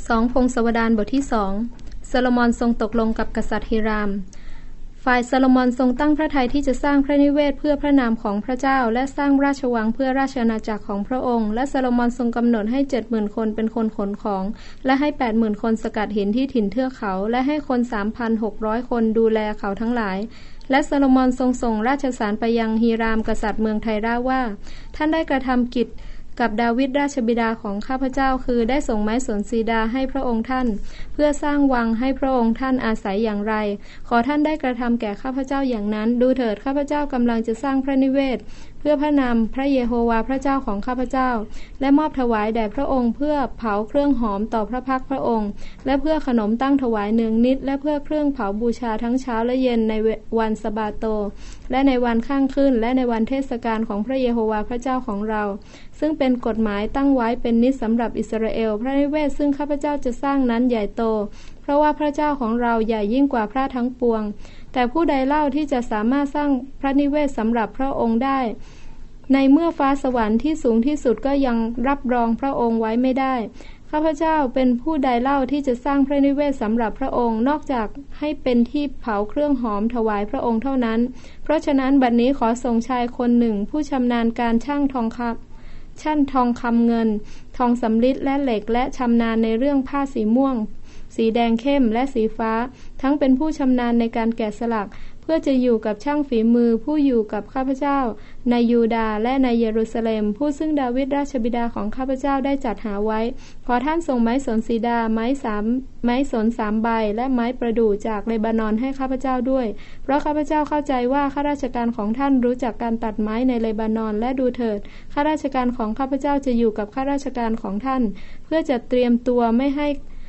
2 พงศาวดารบทที่2 โซโลมอนทรงตกลงกับกษัตริย์ฮิรามฝ่ายโซโลมอนทรงตั้งพระทัยที่จะสร้างพระนิเวศเพื่อพระนามของพระเจ้าและสร้างราชวังเพื่อราชอาณาจักรของพระองค์และโซโลมอนทรงกำหนดให้ 70,000 คนเป็นคนขนของและให้ 80,000 คนสกัดหินที่ถิ่นเทือกเขาและให้คน 3,600 คนดูแลเขาทั้งหลายและโซโลมอนทรงส่งราชสารไปยังฮีรามกษัตริย์เมืองไทราว่าท่านได้กระทำกิจกับดาวิดราชบิดาของข้าพเจ้าคือได้ส่งไม้สนซีดาให้พระองค์ท่านเพื่อสร้างวังให้พระองค์ท่านอาศัยอย่างไรขอท่านได้กระทำแก่ข้าพเจ้าอย่างนั้นดูเถิดข้าพเจ้ากำลังจะสร้างพระนิเวศเพื่อพระนามพระเยโฮวาห์พระเจ้าของข้าพเจ้าและมอบถวายแด่พระองค์เพื่อเผาเครื่องหอมต่อพระพักพระองค์และเพื่อขนมตั้งถวายเนืองนิดและเพื่อเครื่องเผาบูชาทั้งเช้าและเย็นในวันสะบาโตและในวันข้างขึ้นและในวันเทศกาลของพระเยโฮวาห์พระเจ้าของเราซึ่งเป็นกฎหมายตั้งไว้เป็นนิจสำหรับอิสราเอลพระนิเวศซึ่งข้าพเจ้าจะสร้างนั้นใหญ่โตเพราะว่าพระเจ้าของเราใหญ่ยิ่งกว่าพระทั้งปวงแต่ผู้ใดเล่าที่จะสามารถสร้างพระนิเวศสำหรับพระองค์ได้ในเมื่อฟ้าสวรรค์ที่สูงที่สุดก็ยังรับรองพระองค์ไว้ไม่ได้ข้าพเจ้าเป็นผู้ใดเล่าที่จะสร้างพระนิเวศสำหรับพระองค์นอกจากให้เป็นที่เผาเครื่องหอมถวายพระองค์เท่านั้นเพราะฉะนั้นบัดนี้ขอส่งชายคนหนึ่งผู้ชำนาญการช่างทองคำเงินทองสำริดและเหล็กและชำนาญในเรื่องผ้าสีม่วงสีแดงเข้มและสีฟ้าทั้งเป็นผู้ชำนาญในการแกะสลักเพื่อจะอยู่กับช่างฝีมือผู้อยู่กับข้าพเจ้าในยูดาห์และในเยรูซาเล็มผู้ซึ่งดาวิดราชบิดาของข้าพเจ้าได้จัดหาไว้ขอท่านส่งไม้สนซีดาไม้สน3 ใบและไม้ประดู่จากเลบานอนให้ข้าพเจ้าด้วยเพราะข้าพเจ้าเข้าใจว่าข้าราชการของท่านรู้จักการตัดไม้ในเลบานอนและดูเถิดข้าราชการของข้าพเจ้าจะอยู่กับข้าราชการของท่านเพื่อจัดเตรียมตัวไม้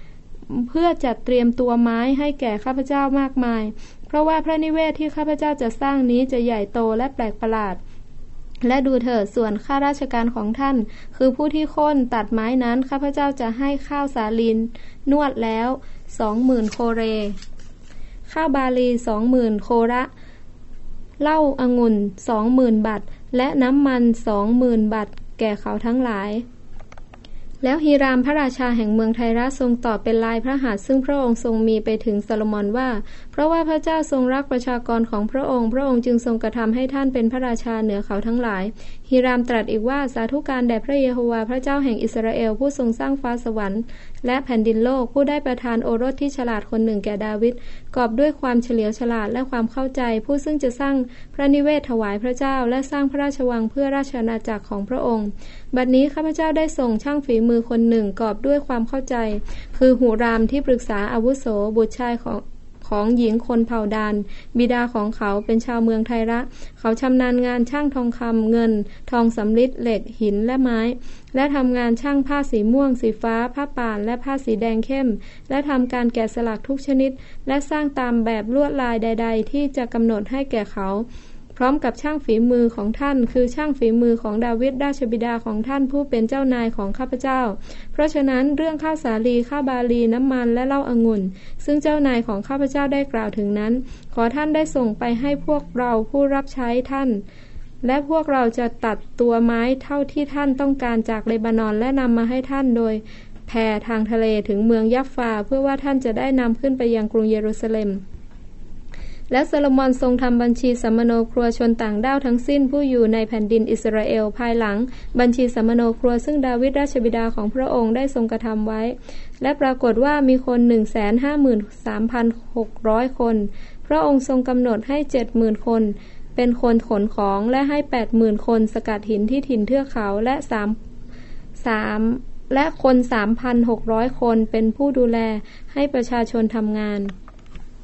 ให้แก่ข้าพเจ้ามากมายเพราะว่าพระนิเวศที่ข้าพเจ้าจะสร้างนี้จะใหญ่โตและแปลกประหลาดและดูเถิดส่วนข้าราชการของท่านคือผู้ที่โค่นตัดไม้นั้นข้าพเจ้าจะให้ข้าวสาลีนวดแล้ว 20,000 โคเรข้าวบาลี 20,000 โคระเหล้าองุ่น 20,000 บัตรและน้ำมัน 20,000 บัตรแก่เขาทั้งหลายแล้วฮีรามพระราชาแห่งเมืองไทระทรงตอบเป็นลายพระหัตถ์ซึ่งพระองค์ทรงมีไปถึงโซโลมอนว่าเพราะว่าพระเจ้าทรงรักประชากรของพระองค์จึงทรงกระทำให้ท่านเป็นพระราชาเหนือเขาทั้งหลายฮีรามตรัสอีกว่าสาธุการแด่พระเยโฮวาห์พระเจ้าแห่งอิสราเอลผู้ทรงสร้างฟ้าสวรรค์และแผ่นดินโลกผู้ได้ประทานโอรสที่ฉลาดคนหนึ่งแก่ดาวิดกอบด้วยความเฉลียวฉลาดและความเข้าใจผู้ซึ่งจะสร้างพระนิเวศถวายพระเจ้าและสร้างพระราชวังเพื่อราชอาณาจักรของพระองค์บัดนี้ข้าพเจ้าได้ส่งช่างฝีมือคนหนึ่งกอบด้วยความเข้าใจคือหูรามที่ปรึกษาอาวุโสบุตรชายของหญิงคนเผ่าดานบิดาของเขาเป็นชาวเมืองไทระเขาชำนาญงานช่างทองคำเงินทองสำริดเหล็กหินและไม้และทำงานช่างผ้าสีม่วงสีฟ้าผ้าป่านและผ้าสีแดงเข้มและทำการแกะสลักทุกชนิดและสร้างตามแบบลวดลายใดๆที่จะกำหนดให้แก่เขาพร้อมกับช่างฝีมือของท่านคือช่างฝีมือของดาวิดราชบิดาของท่านผู้เป็นเจ้านายของข้าพเจ้าเพราะฉะนั้นเรื่องข้าวสาลีข้าวบาลีน้ำมันและเหล้าองุ่นซึ่งเจ้านายของข้าพเจ้าได้กล่าวถึงนั้นขอท่านได้ส่งไปให้พวกเราผู้รับใช้ท่านและพวกเราจะตัดตัวไม้เท่าที่ท่านต้องการจากเลบานอนและนำมาให้ท่านโดยแพทางทะเลถึงเมืองยัฟฟาเพื่อว่าท่านจะได้นำขึ้นไปยังกรุงเยรูซาเล็มและโซโลมอนทรงทำบัญชีสัมมโนครัวชนต่างด้าวทั้งสิ้นผู้อยู่ในแผ่นดินอิสราเอลภายหลังบัญชีสัมมโนครัวซึ่งดาวิดราชบิดาของพระองค์ได้ทรงกระทำไว้และปรากฏว่ามีคน 153,600 คนพระองค์ทรงกำหนดให้ 70,000 คนเป็นคนขนของและให้ 80,000 คนสกัดหินที่ถิ่นเทือกเขาและคน 3,600 คนเป็นผู้ดูแลให้ประชาชนทำงาน